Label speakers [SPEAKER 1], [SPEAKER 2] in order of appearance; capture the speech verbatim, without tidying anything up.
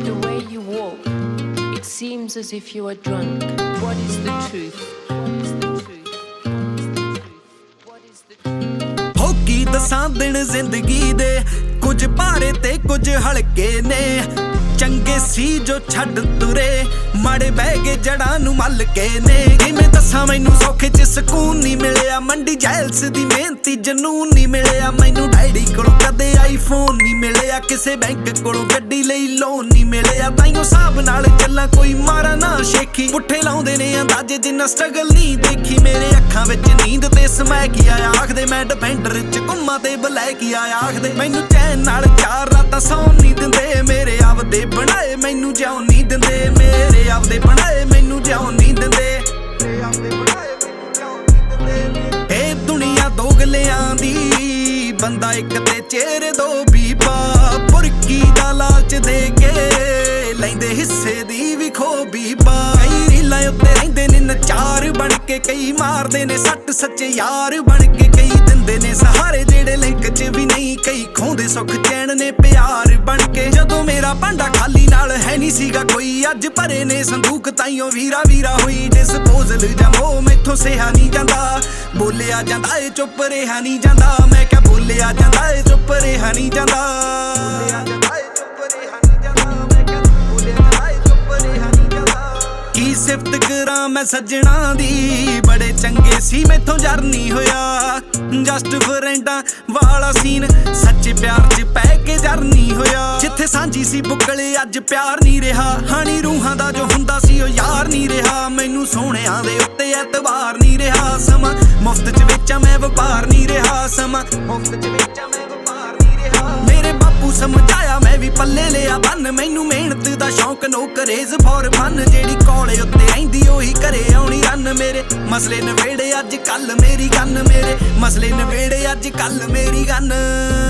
[SPEAKER 1] The way you walk, it seems as if you are drunk. What is the truth? What is the truth? What is the truth? What is the truth?
[SPEAKER 2] ਹੋ ਕੀ ਦਸਾਂ ਦਿਨ ਜ਼ਿੰਦਗੀ ਦੇ, ਕੁਝ ਭਾਰੇ ਤੇ ਕੁਝ ਹਲਕੇ ਨੇ। ਚੰਗੇ ਸੀ ਜੋ ਛੱਡ ਤੁਰੇ, ਮਾੜੇ ਬਹਿ ਗਏ ਜੜਾਂ ਨੂੰ ਮੱਲ ਕੇ ਨੇ। ਕਿਵੇਂ ਦੱਸਾਂ ਮੈਨੂੰ ਸੌਖੇ ਚ ਸਕੂਨ ਨਹੀਂ ਮਿਲਿਆ, ਮੰਡੀ ਜੈਲਸ ਦੀ ਮਿਹਨਤੀ ਜਨੂਨ ਨਹੀਂ ਮਿਲਿਆ। ਮੈਨੂੰ ਡੈਡੀ ਕੋਲੋਂ ਕਦੇ ਆਈਫੋਨ ਨਹੀਂ ਮਿਲਿਆ, ਕਿਸੇ ਬੈਂਕ ਕੋਲੋਂ ਗੱਡੀ ਲਈ ਲੋਨ ਨਹੀਂ ਮਿਲਿਆ। ਤਾਈਓ ਹਿਸਾਬ ਨਾਲ ਚੱਲਾਂ ਕੋਈ ਮਾਰਾ ਨਾ ਸ਼ੇਖੀ, ਪੁੱਠੇ ਲਾਉਂਦੇ ਨੇ ਅੰਦਾਜ਼ੇ ਜਿੰਨਾ ਸਟਰਗਲ ਨਹੀਂ ਦੇਖੀ। ਮੇਰੇ ਅੱਖਾਂ ਵਿੱਚ ਨੀਂਦ ਤੇ ਸਮੈ ਕੀ ਆਇਆ, ਆਖਦੇ ਮੈਂ ਡਿਫੈਂਡਰ ਚ ਘੁੰਮਾਂ ਤੇ ਬਲੈਕ ਹੀ ਆਇਆ। ਆਖਦੇ ਮੈਨੂੰ ਚੈਨ ਨਾਲ ਚਾਰ ਰਾਤਾਂ ਸੌਣ ਨਹੀਂ ਦਿੰਦੇ, ਮੇਰੇ ਆਪਦੇ ਬਣਾਏ ਮੈਨੂੰ ਜਿਉਂ ਨਹੀਂ ਦਿੰਦੇ। ਮੇਰੇ ਆਪਦੇ ਬਣਾਏ ਮੈਨੂੰ ਜਿਉਂ ਨਹੀਂ ਦਿੰਦੇ। ਇਹ ਦੁਨੀਆ ਦੋਗਲਿਆਂ ਦੀ, ਬੰਦਾ ਇੱਕ ਤੇ ਚਿਹਰੇ ਦੋ ਬੀਬਾ। ਪੁਰਕੀ ਦਾ ਲਾਲਚ ਦੇ ਕੇ ਲੈਂਦੇ ਹਿੱਸੇ ਦੀ ਵੀ ਖੋ ਬੀਬਾ। ਕਈ ਰੀਲਾਂ ਉੱਤੇ ਰਹਿੰਦੇ ਨੇ ਨਚਾਰ ਬਣ ਕੇ, ਕਈ ਮਾਰਦੇ ਨੇ ਸੱਟ ਸੱਚੇ ਯਾਰ ਬਣ ਕੇ। ਕਈ ਦਿੰਦੇ ਨੇ ਸਹਾਰੇ ਜਿਹੜੇ ਲਿੰਕ ਚ ਵੀ ਨਹੀਂ, ਕਈ ਖੋਂਦੇ ਸੁੱਖ ਚੈਨ ਨੇ ਪਿਆਰ ਬਣ ਕੇ। ਜਦੋਂ ਮੇਰਾ ਭਾਂਡਾ ਖਾਲੀ ਨਾਲ ਹੈ ਨਹੀਂ ਸੀਗਾ ਕੋਈ, ਅੱਜ ਭਰੇ ਨੇ ਸੰਦੂਕ ਤਾਈਓ ਵੀਰਾ ਵੀਰਾ ਹੋਈ। ਡਿਸਪੋਜ਼ਲ ਜਮੋ ਮੈਥੋਂ ਸਿਹਾ ਨਹੀਂ ਜਾਂਦਾ, ਬੋਲਿਆ ਜਾਂਦਾ ਏ ਚੁੱਪ ਰਿਹਾ ਨਹੀਂ ਜਾਂਦਾ। ਮੈਂ ਕਿਹਾ ਬੋਲਿਆ ਜਾਂਦਾ ਏ ਚੁੱਪ ਰਿਹਾ ਨਹੀਂ ਜਾਂਦਾ। ਕੀ ਸਿਫਤ ਕਰਾਂ ਮੈਂ ਸੱਜਣਾ ਦੀ, ਬੜੇ ਚੰਗੇ ਸੀ ਮੈਥੋਂ ਜਰ ਨਹੀਂ ਹੋਇਆ। ਜਸਟ ਫਰੈਂਡਾਂ ਵਾਲਾ ਸੀਨ, ਸੱਚੇ ਪਿਆਰ ਚ ਪੈ ਕੇ ਜਰ ਨਹੀਂ ਹੋਇਆ। ਜਿੱਥੇ ਸਾਂਝੀ ਸੀ ਬੁੱਕਲੇ ਅੱਜ ਪਿਆਰ ਨਹੀਂ ਰਿਹਾ, ਹਾਣੀ ਰੂਹਾਂ ਦਾ ਜੋ ਹੁੰਦਾ ਸੀ ਉਹ ਯਾਰ ਨਹੀਂ ਰਿਹਾ। ਮੈਨੂੰ ਸੋਹਣਿਆਂ ਦੇ ਉੱਤੇ ਐਤਬਾਰ ਨਹੀਂ ਰਿਹਾ, ਸਮਾਂ ਮੁਫਤ ਚ ਵੇਚਾਂ ਮੈਂ ਵਪਾਰ ਨਹੀਂ ਰਿਹਾ। ਸਮਾਂ ਮੁਫਤ ਚ ਵੇਚਾਂ ਮੈਂ ਵਪਾਰ ਨਹੀਂ ਰਿਹਾ। ਮੇਰੇ ਬਾਪੂ ਸਮਝਾਇਆ ਮੈਂ ਵੀ ਪੱਲੇ ਲਿਆ ਬੰਨ, ਮੈਨੂੰ ਮਿਹਨਤ ਦਾ ਸ਼ੌਂਕ ਨੋ ਕਰੇਜ਼ ਫੋਰ ਫਨ। ਜਿਹੜੀ ਕੋਲੇ ਉੱਤੇ ਰਹਿੰਦੀ ਉਹੀ ਘਰੇ ਆਉਣੀ ਰਨ। ਮੇਰੇ ਮਸਲੇ ਨਵੇੜੇ ਅੱਜ ਕੱਲ ਮੇਰੀ ਗੰਨ, ਮੇਰੇ ਮਸਲੇ ਨਵੇੜੇ ਅੱਜ ਕੱਲ ਮੇਰੀ ਗੰਨ।